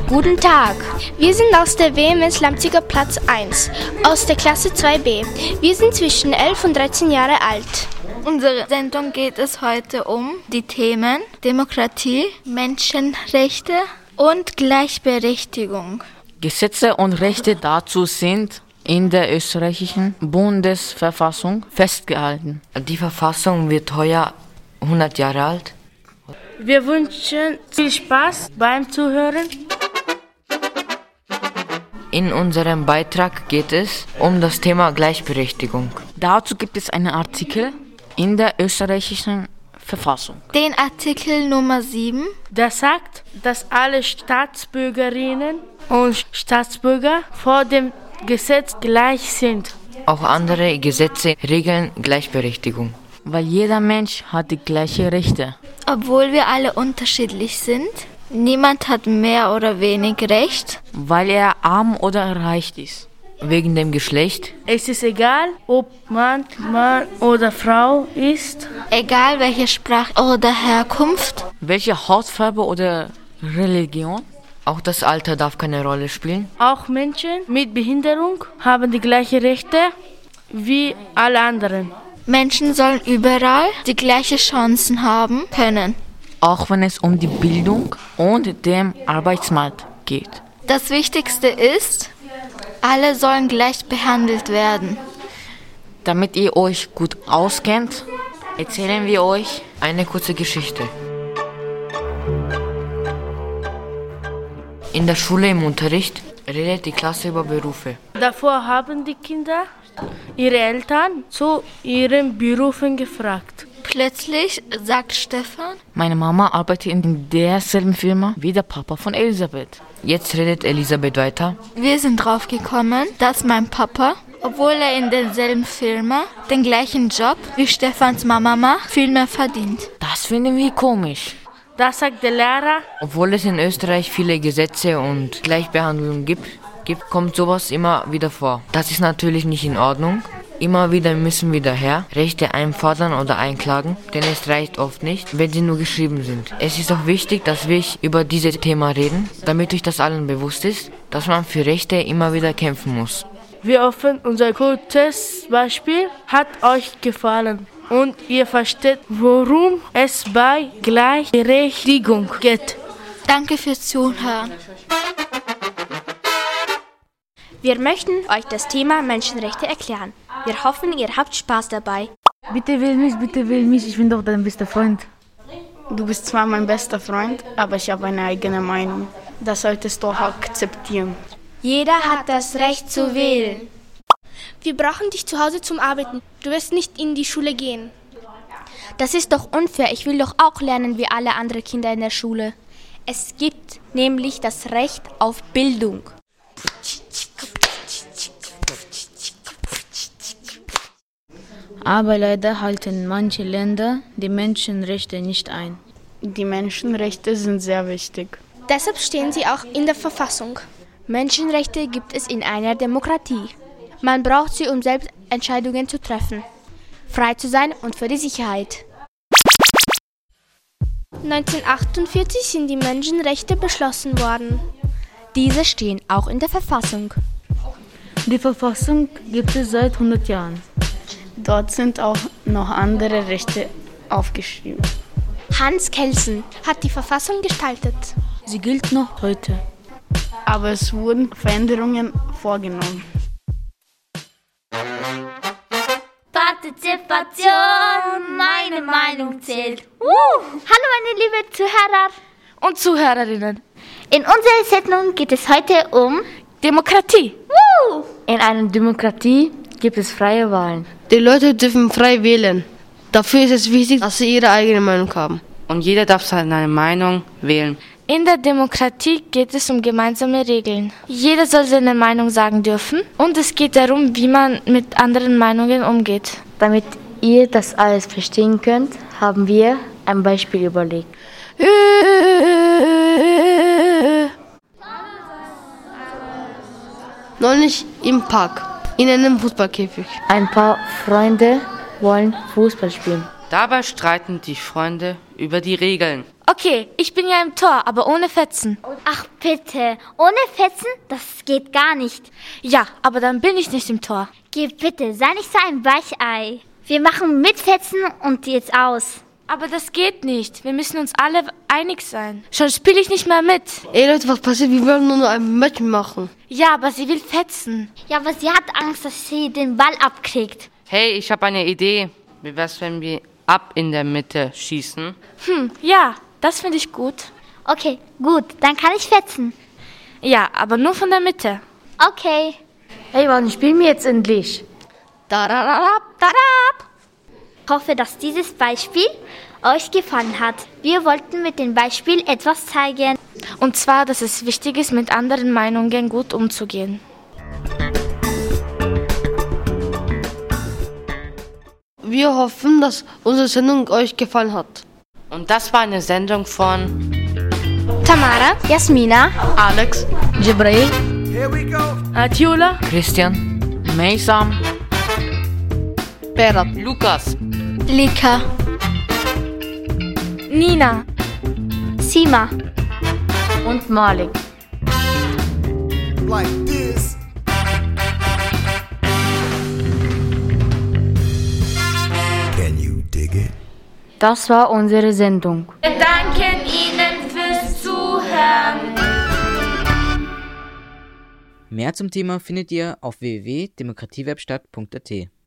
Guten Tag, wir sind aus der WMS Leipziger Platz 1, aus der Klasse 2b. Wir sind zwischen 11 und 13 Jahre alt. Unsere Sendung geht es heute um die Themen Demokratie, Menschenrechte und Gleichberechtigung. Gesetze und Rechte dazu sind in der österreichischen Bundesverfassung festgehalten. Die Verfassung wird heuer 100 Jahre alt. Wir wünschen viel Spaß beim Zuhören. In unserem Beitrag geht es um das Thema Gleichberechtigung. Dazu gibt es einen Artikel in der österreichischen Verfassung. Den Artikel Nummer 7. Der sagt, dass alle Staatsbürgerinnen und Staatsbürger vor dem Gesetz gleich sind. Auch andere Gesetze regeln Gleichberechtigung. Weil jeder Mensch hat die gleichen Rechte. Obwohl wir alle unterschiedlich sind, niemand hat mehr oder wenig Recht. Weil er arm oder reich ist. Wegen dem Geschlecht. Es ist egal, ob man Mann oder Frau ist. Egal welche Sprache oder Herkunft. Welche Hautfarbe oder Religion. Auch das Alter darf keine Rolle spielen. Auch Menschen mit Behinderung haben die gleichen Rechte wie alle anderen. Menschen sollen überall die gleichen Chancen haben können. Auch wenn es um die Bildung und den Arbeitsmarkt geht. Das Wichtigste ist, alle sollen gleich behandelt werden. Damit ihr euch gut auskennt, erzählen wir euch eine kurze Geschichte. In der Schule im Unterricht redet die Klasse über Berufe. Davor haben die Kinder ihre Eltern zu ihren Berufen gefragt. Plötzlich sagt Stefan: Meine Mama arbeitet in derselben Firma wie der Papa von Elisabeth. Jetzt redet Elisabeth weiter. Wir sind drauf gekommen, dass mein Papa, obwohl er in derselben Firma den gleichen Job wie Stefans Mama macht, viel mehr verdient. Das finden wir komisch. Das sagt der Lehrer. Obwohl es in Österreich viele Gesetze und Gleichbehandlung gibt, kommt sowas immer wieder vor. Das ist natürlich nicht in Ordnung. Immer wieder müssen wir daher Rechte einfordern oder einklagen, denn es reicht oft nicht, wenn sie nur geschrieben sind. Es ist auch wichtig, dass wir über dieses Thema reden, damit euch das allen bewusst ist, dass man für Rechte immer wieder kämpfen muss. Wir hoffen, unser kurzes Beispiel hat euch gefallen und ihr versteht, worum es bei Gleichberechtigung geht. Danke fürs Zuhören. Wir möchten euch das Thema Menschenrechte erklären. Wir hoffen, ihr habt Spaß dabei. Bitte wähl mich, ich bin doch dein bester Freund. Du bist zwar mein bester Freund, aber ich habe eine eigene Meinung. Das solltest du auch akzeptieren. Jeder hat das Recht zu wählen. Wir brauchen dich zu Hause zum Arbeiten. Du wirst nicht in die Schule gehen. Das ist doch unfair. Ich will doch auch lernen wie alle anderen Kinder in der Schule. Es gibt nämlich das Recht auf Bildung. Aber leider halten manche Länder die Menschenrechte nicht ein. Die Menschenrechte sind sehr wichtig. Deshalb stehen sie auch in der Verfassung. Menschenrechte gibt es in einer Demokratie. Man braucht sie, um selbst Entscheidungen zu treffen, frei zu sein und für die Sicherheit. 1948 sind die Menschenrechte beschlossen worden. Diese stehen auch in der Verfassung. Die Verfassung gibt es seit 100 Jahren. Dort sind auch noch andere Rechte aufgeschrieben. Hans Kelsen hat die Verfassung gestaltet. Sie gilt noch heute. Aber es wurden Veränderungen vorgenommen. Partizipation, meine Meinung zählt. Hallo meine liebe Zuhörer und Zuhörerinnen. In unserer Sendung geht es heute um Demokratie. In einer Demokratie gibt es freie Wahlen. Die Leute dürfen frei wählen. Dafür ist es wichtig, dass sie ihre eigene Meinung haben. Und jeder darf seine Meinung wählen. In der Demokratie geht es um gemeinsame Regeln. Jeder soll seine Meinung sagen dürfen und es geht darum, wie man mit anderen Meinungen umgeht. Damit ihr das alles verstehen könnt, haben wir ein Beispiel überlegt. Neulich im Park, in einem Fußballkäfig. Ein paar Freunde wollen Fußball spielen. Dabei streiten die Freunde über die Regeln. Okay, ich bin ja im Tor, aber ohne Fetzen. Ach bitte, ohne Fetzen? Das geht gar nicht. Ja, aber dann bin ich nicht im Tor. Geh bitte, sei nicht so ein Weichei. Wir machen mit Fetzen und jetzt aus. Aber das geht nicht. Wir müssen uns alle einig sein. Schon spiele ich nicht mehr mit. Ey Leute, was passiert? Wir wollen nur noch ein Match machen. Ja, aber sie will fetzen. Ja, aber sie hat Angst, dass sie den Ball abkriegt. Hey, ich habe eine Idee. Wie wär's, wenn wir ab in der Mitte schießen? Ja, das finde ich gut. Okay, gut, dann kann ich fetzen. Ja, aber nur von der Mitte. Okay. Hey, wann spielen wir jetzt endlich? Dararab, darab. Ich hoffe, dass dieses Beispiel euch gefallen hat. Wir wollten mit dem Beispiel etwas zeigen. Und zwar, dass es wichtig ist, mit anderen Meinungen gut umzugehen. Wir hoffen, dass unsere Sendung euch gefallen hat. Und das war eine Sendung von Tamara, Jasmina, Alex, Jibril, Atiola, Christian, Meysam, Berat, Lukas. Lika, Nina, Sima. und Malik. Like this. Can you dig it? Das war unsere Sendung. Wir danken Ihnen fürs Zuhören. Mehr zum Thema findet ihr auf www.demokratiewerkstatt.at.